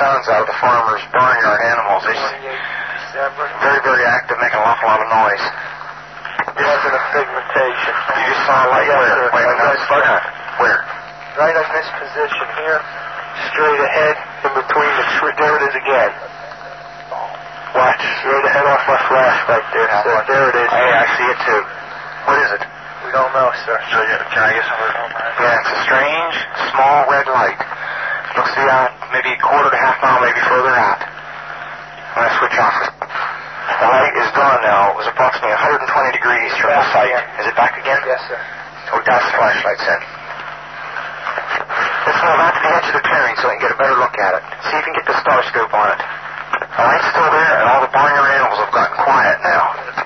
sounds out of the farmer's barnyard animals. They're very, very active, making an awful lot of noise. It wasn't a pigmentation. You just saw a light where? Wait, where? Right on this position here, straight ahead, in between the tree. There it is again. Watch, straight ahead off my flash right there. So there it is. Hey, I see it too. What is it? We don't know, sir. So can I get some of it? Yeah, it's a strange, small red light. Looks to be out maybe a quarter to half mile, maybe further out. I'm going to switch off. The light is gone now. It was approximately 120 degrees from the site. Is it back again? Yes, sir. We got the flashlights in. Let's move out to the edge of the clearing so we can get a better look at it. See if you can get the star scope on it. The light's still there, and all the barnyard animals have gotten quiet now.